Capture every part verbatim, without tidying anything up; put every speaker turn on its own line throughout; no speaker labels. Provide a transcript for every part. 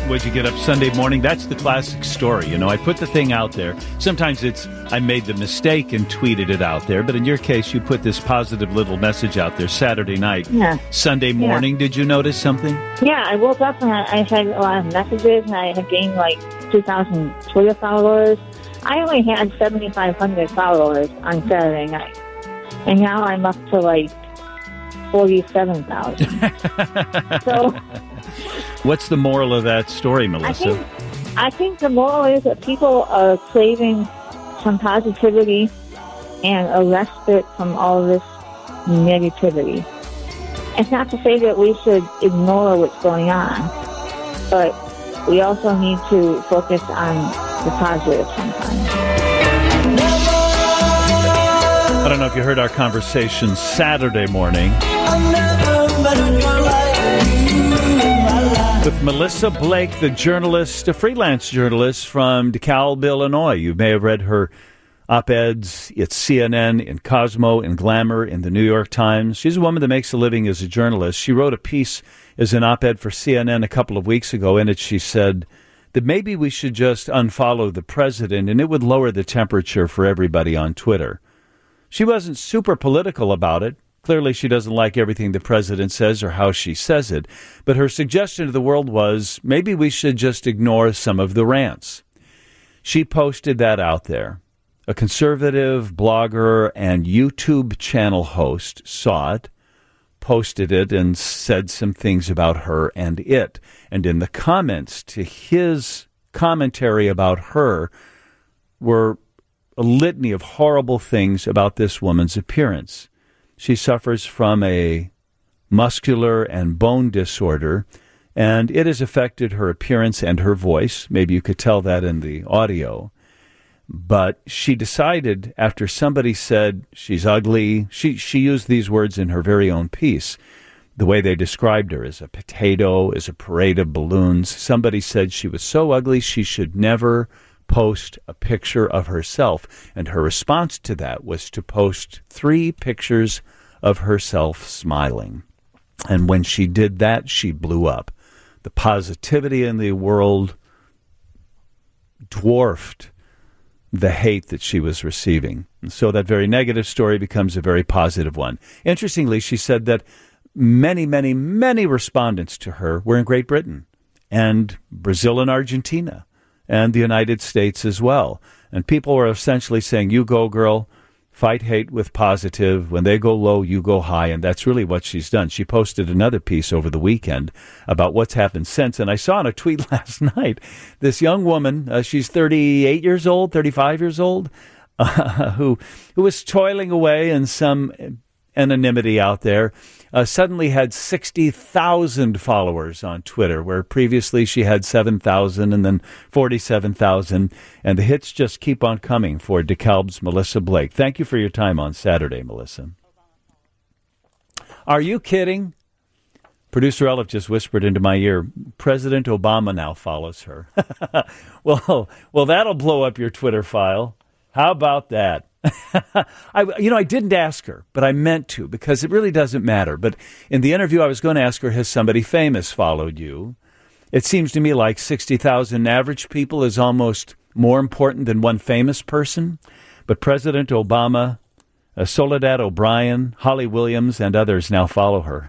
Would you get up Sunday morning? That's the classic story. You know, I put the thing out there. Sometimes it's I made the mistake and tweeted it out there. But in your case, you put this positive little message out there Saturday night.
Yeah.
Sunday morning, yeah. Did you notice something?
Yeah, I woke up and I, I had a lot of messages, and I had gained like two thousand Twitter followers. I only had seventy-five hundred followers on Saturday night. And now I'm up to like forty-seven thousand. So...
What's the moral of that story, Melissa?
I think, I think the moral is that people are craving some positivity and a respite from all this negativity. It's not to say that we should ignore what's going on, but we also need to focus on the positive sometimes.
I don't know if you heard our conversation Saturday morning with Melissa Blake, the journalist, a freelance journalist from DeKalb, Illinois. You may have read her op-eds at C N N, in Cosmo, in Glamour, in the New York Times. She's a woman that makes a living as a journalist. She wrote a piece as an op-ed for C N N a couple of weeks ago. In it, she said that maybe we should just unfollow the president and it would lower the temperature for everybody on Twitter. She wasn't super political about it. Clearly, she doesn't like everything the president says or how she says it. But her suggestion to the world was, maybe we should just ignore some of the rants. She posted that out there. A conservative blogger and YouTube channel host saw it, posted it, and said some things about her and it. And in the comments to his commentary about her were a litany of horrible things about this woman's appearance. She suffers from a muscular and bone disorder, and it has affected her appearance and her voice. Maybe you could tell that in the audio. But she decided, after somebody said she's ugly, she, she used these words in her very own piece, the way they described her as a potato, as a parade of balloons. Somebody said she was so ugly she should never post a picture of herself, and her response to that was to post three pictures of herself smiling. And when she did that, she blew up. The positivity in the world dwarfed the hate that she was receiving. And so that very negative story becomes a very positive one. Interestingly, she said that many, many, many respondents to her were in Great Britain and Brazil and Argentina, and the United States as well. And people were essentially saying, you go, girl, fight hate with positive. When they go low, you go high. And that's really what she's done. She posted another piece over the weekend about what's happened since. And I saw in a tweet last night, this young woman, uh, she's thirty-eight years old, thirty-five years old, uh, who, who was toiling away in some anonymity out there, uh, suddenly had sixty thousand followers on Twitter, where previously she had seven thousand and then forty-seven thousand. And the hits just keep on coming for DeKalb's Melissa Blake. Thank you for your time on Saturday, Melissa. Are you kidding? Producer Elif just whispered into my ear, President Obama now follows her. well, well, that'll blow up your Twitter file. How about that? I, you know, I didn't ask her, but I meant to, because it really doesn't matter. But in the interview, I was going to ask her, has somebody famous followed you? It seems to me like sixty thousand average people is almost more important than one famous person. But President Obama, uh, Soledad O'Brien, Holly Williams, and others now follow her.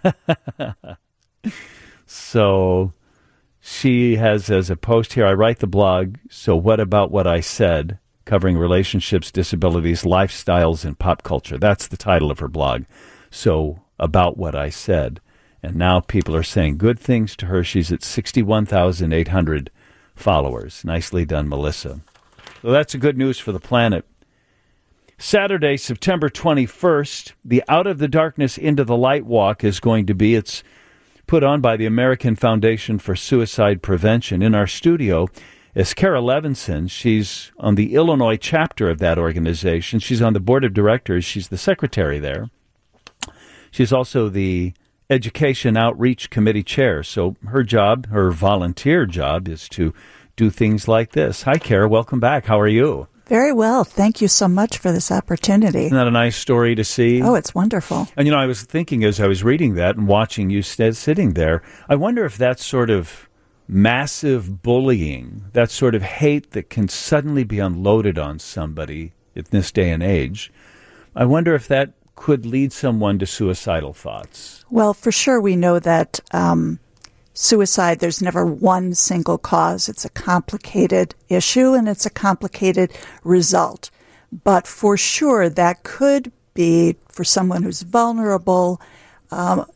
So she has, as a post here, I write the blog, So What About What I Said? Covering relationships, disabilities, lifestyles, and pop culture. That's the title of her blog. So, about what I said. And now people are saying good things to her. She's at sixty-one thousand eight hundred followers. Nicely done, Melissa. So that's a good news for the planet. Saturday, September twenty-first, the Out of the Darkness Into the Light Walk is going to be. It's put on by the American Foundation for Suicide Prevention. In our studio is Kara Levinson. She's on the Illinois chapter of that organization. She's on the board of directors. She's the secretary there. She's also the Education Outreach Committee chair. So her job, her volunteer job, is to do things like this. Hi, Kara. Welcome back. How are you?
Very well. Thank you so much for this opportunity.
Isn't that a nice story to see?
Oh, it's wonderful.
And, you know, I was thinking as I was reading that and watching you st- sitting there, I wonder if that's sort of massive bullying, that sort of hate that can suddenly be unloaded on somebody in this day and age, I wonder if that could lead someone to suicidal thoughts.
Well, for sure, we know that um, suicide, there's never one single cause. It's a complicated issue and it's a complicated result. But for sure, that could be, for someone who's vulnerable, um,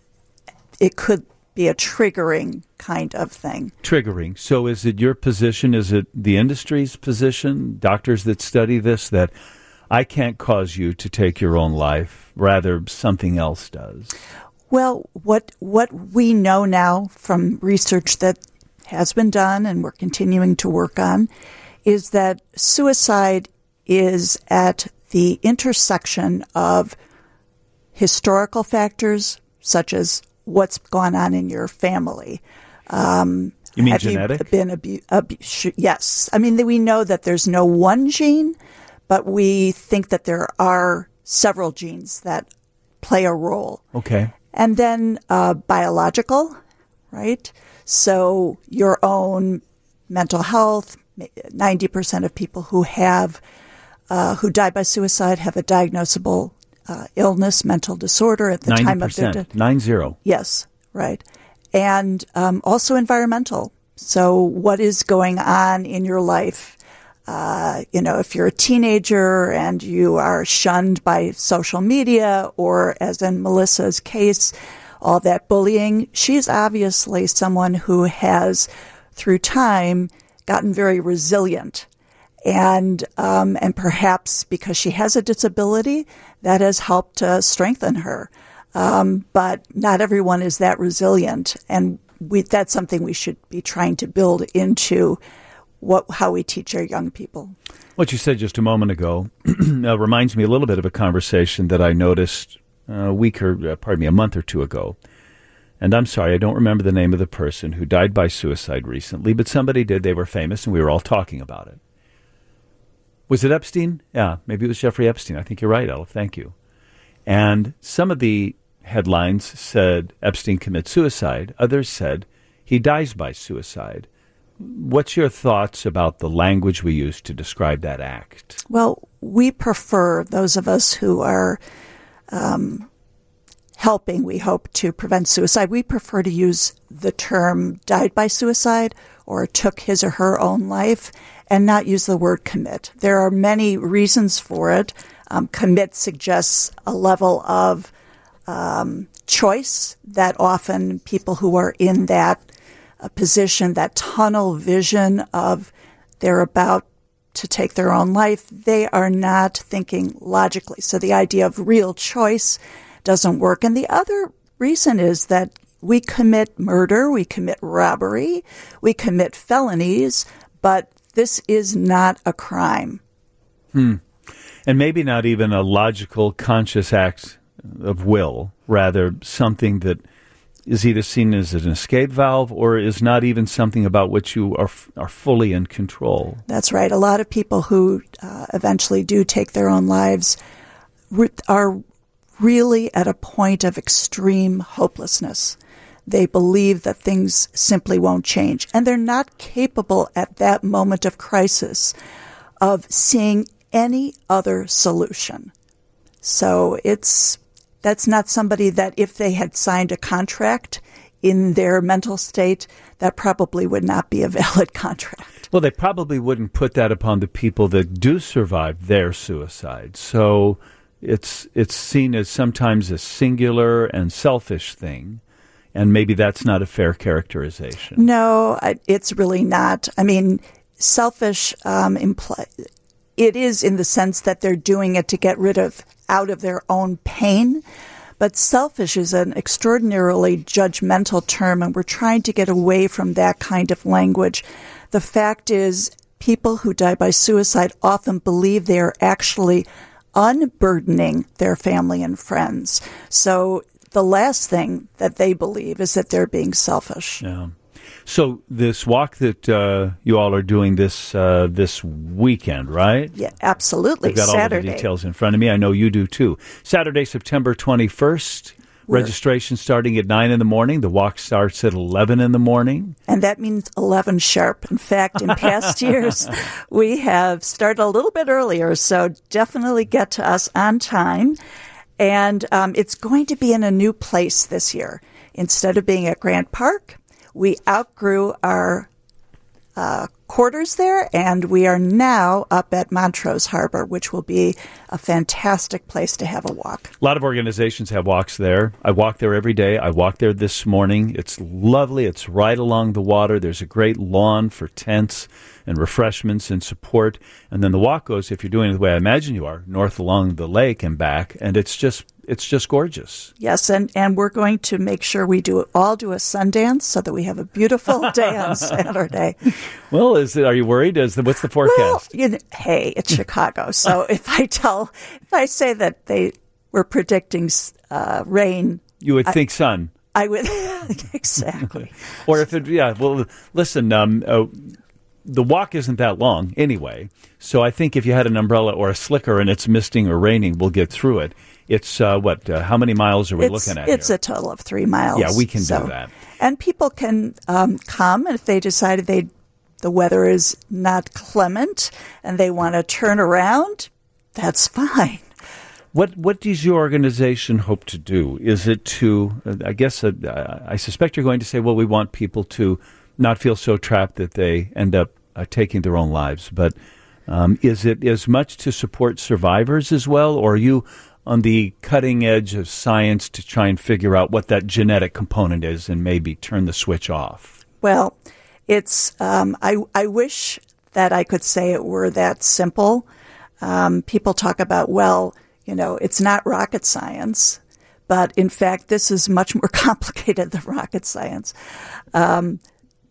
it could be a triggering kind of thing.
Triggering. So is it your position, is it the industry's position, doctors that study this, that I can't cause you to take your own life, rather something else does?
Well, what what we know now from research that has been done and we're continuing to work on is that suicide is at the intersection of historical factors such as what's gone on in your family. Um,
you mean
have
genetic?
You been abu- abu- yes. I mean, we know that there's no one gene, but we think that there are several genes that play a role.
Okay.
And then uh, biological, right? So your own mental health, ninety percent of people who have, uh, who die by suicide have a diagnosable uh, illness, mental disorder at the time of their death.
Nine zero.
Yes, right. And um, also environmental. So what is going on in your life? Uh, you know, if you're a teenager and you are shunned by social media, or as in Melissa's case, all that bullying, she's obviously someone who has, through time, gotten very resilient. And um, and perhaps because she has a disability, that has helped uh, strengthen her. Um, but not everyone is that resilient. And we, that's something we should be trying to build into What, how we teach our young people.
What you said just a moment ago uh, reminds me a little bit of a conversation that I noticed a week or, uh, pardon me, a month or two ago. And I'm sorry, I don't remember the name of the person who died by suicide recently, but somebody did. They were famous, and we were all talking about it. Was it Epstein? Yeah, maybe it was Jeffrey Epstein. I think you're right, Ella. Thank you. And some of the headlines said Epstein commits suicide. Others said he dies by suicide. What's your thoughts about the language we use to describe that act?
Well, we prefer, those of us who are um, helping, we hope, to prevent suicide, we prefer to use the term died by suicide or took his or her own life and not use the word commit. There are many reasons for it. Um, commit suggests a level of um, choice that often people who are in that a position, that tunnel vision of they're about to take their own life, they are not thinking logically. So the idea of real choice doesn't work. And the other reason is that we commit murder, we commit robbery, we commit felonies, but this is not a crime.
Hmm. And maybe not even a logical, conscious act of will, rather something that is either seen as an escape valve or is not even something about which you are are fully in control.
That's right. A lot of people who uh, eventually do take their own lives re- are really at a point of extreme hopelessness. They believe that things simply won't change, and they're not capable at that moment of crisis of seeing any other solution. So it's That's not somebody that if they had signed a contract in their mental state, that probably would not be a valid contract.
Well, they probably wouldn't put that upon the people that do survive their suicide. So it's it's seen as sometimes a singular and selfish thing, and maybe that's not a fair characterization.
No, it's really not. I mean, selfish um, imply it is in the sense that they're doing it to get rid of out of their own pain. But selfish is an extraordinarily judgmental term, and we're trying to get away from that kind of language. The fact is, people who die by suicide often believe they are actually unburdening their family and friends. So the last thing that they believe is that they're being selfish.
Yeah. So this walk that uh, you all are doing this uh, this weekend, right?
Yeah, absolutely.
I've got
Saturday.
all of the details in front of me. I know you do too. Saturday, September twenty-first. Registration starting at nine in the morning. The walk starts at eleven in the morning.
And that means eleven sharp. In fact, in past years, we have started a little bit earlier, so definitely get to us on time. And um, it's going to be in a new place this year. Instead of being at Grant Park, we outgrew our uh, quarters there, and we are now up at Montrose Harbor, which will be a fantastic place to have a walk.
A lot of organizations have walks there. I walk there every day. I walked there this morning. It's lovely. It's right along the water. There's a great lawn for tents and refreshments and support. And then the walk goes, if you're doing it the way I imagine you are, north along the lake and back. And it's just it's just gorgeous.
Yes, and, and we're going to make sure we do all do a Sundance so that we have a beautiful day on Saturday.
Well, is it? Are you worried? Is the, what's the forecast?
Well, you know, hey, it's Chicago. So if I tell, if I say that they were predicting uh, rain,
you would
I,
think sun.
I would exactly.
Or if it, yeah. Well, listen. Um, uh, the walk isn't that long anyway, so I think if you had an umbrella or a slicker and it's misting or raining, we'll get through it. It's uh, what? Uh, how many miles are we
it's,
looking at?
It's
here?
a total of three miles.
Yeah, we can
so,
do that.
And people can um, come, and if they decided they the weather is not clement and they want to turn around, that's fine.
What What does your organization hope to do? Is it to? Uh, I guess uh, I suspect you're going to say, well, we want people to not feel so trapped that they end up uh, taking their own lives. But um, is it as much to support survivors as well, or are you on the cutting edge of science to try and figure out what that genetic component is and maybe turn the switch off?
Well, it's um, I, I wish that I could say it were that simple. Um, people talk about, well, you know, it's not rocket science. But in fact, this is much more complicated than rocket science. Um,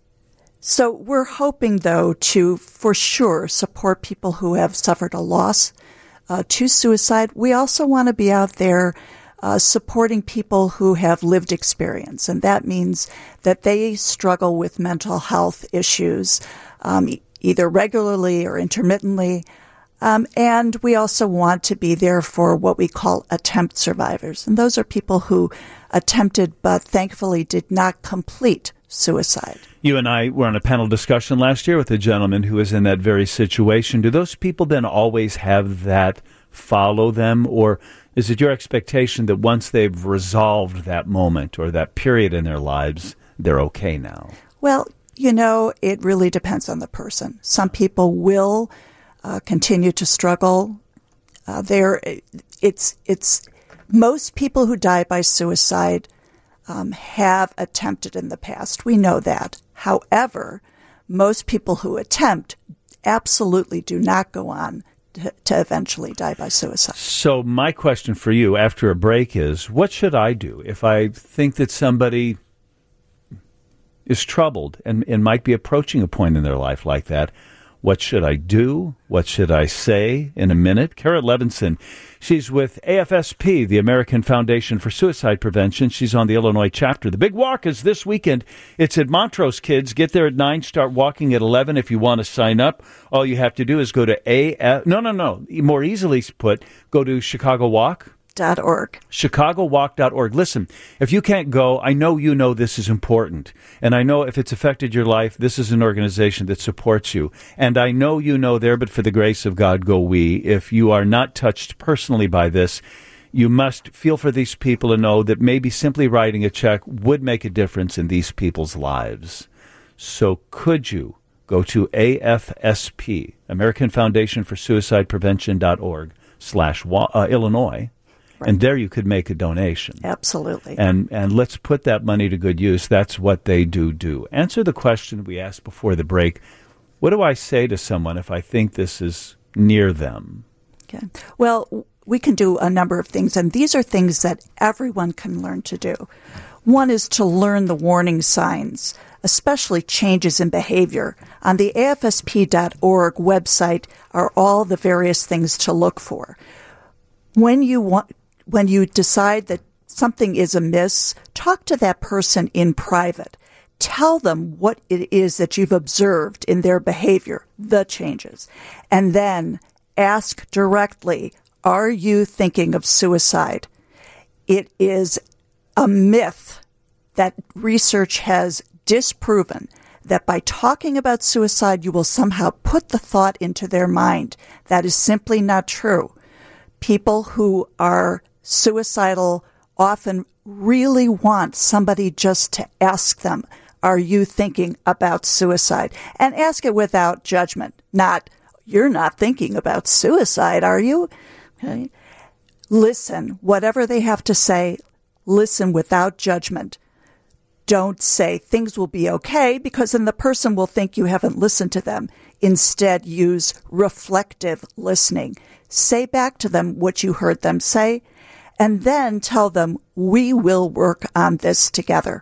so we're hoping, though, to, for sure, support people who have suffered a loss uh, to suicide. We also want to be out there uh, supporting people who have lived experience. And that means that they struggle with mental health issues, um, e- either regularly or intermittently. Um, and we also want to be there for what we call attempt survivors. And those are people who attempted but thankfully did not complete suicide.
You and I were on a panel discussion last year with a gentleman who was in that very situation. Do those people then always have that follow them? Or is it your expectation that once they've resolved that moment or that period in their lives, they're okay now?
Well, you know, it really depends on the person. Some people will Uh, continue to struggle. Uh, there, it's it's most people who die by suicide um, have attempted in the past. We know that. However, most people who attempt absolutely do not go on to, to eventually die by suicide.
So my question for you after a break is, what should I do if I think that somebody is troubled and, and might be approaching a point in their life like that? What should I do? What should I say in a minute? Kara Levinson, she's with A F S P, the American Foundation for Suicide Prevention. She's on the Illinois chapter. The big walk is this weekend. It's at Montrose, kids. Get there at nine, start walking at eleven if you want to sign up. All you have to do is go to A F, no, no, no, more easily put, go to Chicago Walk.
Dot org.
Chicago Walk dot org. Listen, if you can't go, I know you know this is important. And I know if it's affected your life, this is an organization that supports you. And I know you know there, but for the grace of God go we. If you are not touched personally by this, you must feel for these people and know that maybe simply writing a check would make a difference in these people's lives. So could you go to A F S P, American Foundation for Suicide Prevention dot org slash Illinois. Right. And there you could make a donation.
Absolutely.
And and let's put that money to good use. That's what they do do. Answer the question we asked before the break. What do I say to someone if I think this is near them?
Okay. Well, we can do a number of things, and these are things that everyone can learn to do. One is to learn the warning signs, especially changes in behavior. On the A F S P dot org website are all the various things to look for. When you want When you decide that something is amiss, talk to that person in private. Tell them what it is that you've observed in their behavior, the changes. And then ask directly, are you thinking of suicide? It is a myth that research has disproven, that by talking about suicide, you will somehow put the thought into their mind. That is simply not true. People who are suicidal often really want somebody just to ask them, are you thinking about suicide? And ask it without judgment. Not, you're not thinking about suicide, are you? Okay. Listen, whatever they have to say, listen without judgment. Don't say things will be okay, because then the person will think you haven't listened to them. Instead, use reflective listening. Say back to them what you heard them say, and then tell them, we will work on this together.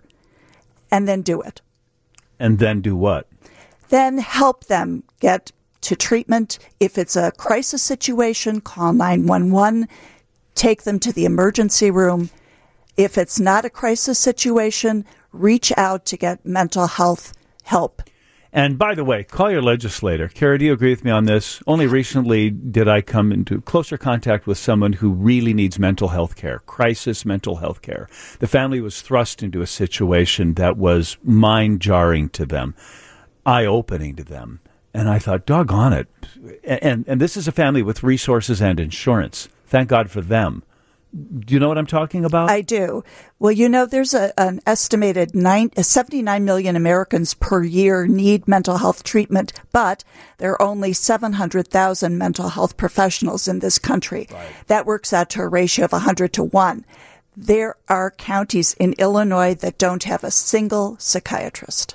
And then do it.
And then do what?
Then help them get to treatment. If it's a crisis situation, call nine one one. Take them to the emergency room. If it's not a crisis situation, reach out to get mental health help.
And by the way, call your legislator. Kara, do you agree with me on this? Only recently did I come into closer contact with someone who really needs mental health care, crisis mental health care. The family was thrust into a situation that was mind-jarring to them, eye-opening to them. And I thought, doggone it. And, and this is a family with resources and insurance. Thank God for them. Do you know what I'm talking about?
I do. Well, you know, there's a, an estimated nine, seventy-nine million Americans per year need mental health treatment, but there are only seven hundred thousand mental health professionals in this country.
Right.
That works out to a ratio of one hundred to one. There are counties in Illinois that don't have a single psychiatrist.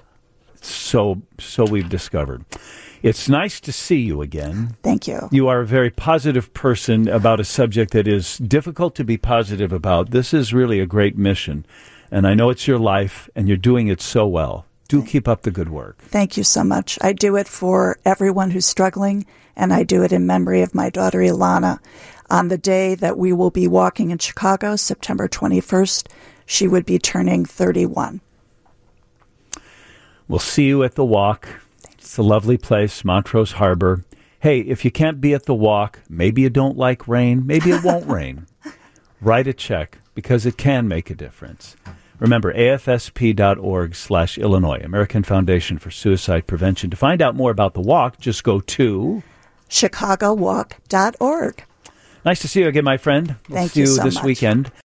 So, so we've discovered. It's nice to see you again.
Thank you.
You are a very positive person about a subject that is difficult to be positive about. This is really a great mission, and I know it's your life, and you're doing it so well. Do keep up the good work.
Thank you so much. I do it for everyone who's struggling, and I do it in memory of my daughter, Ilana. On the day that we will be walking in Chicago, September twenty-first, she would be turning thirty-one.
We'll see you at the walk. It's a lovely place, Montrose Harbor. Hey, if you can't be at the walk, maybe you don't like rain, maybe it won't rain. Write a check, because it can make a difference. Remember, afsp.org slash Illinois, American Foundation for Suicide Prevention. To find out more about the walk, just go to
chicago walk dot org.
Nice to see you again, my friend. We'll
Thank
see
you
you
so
this
much.
weekend.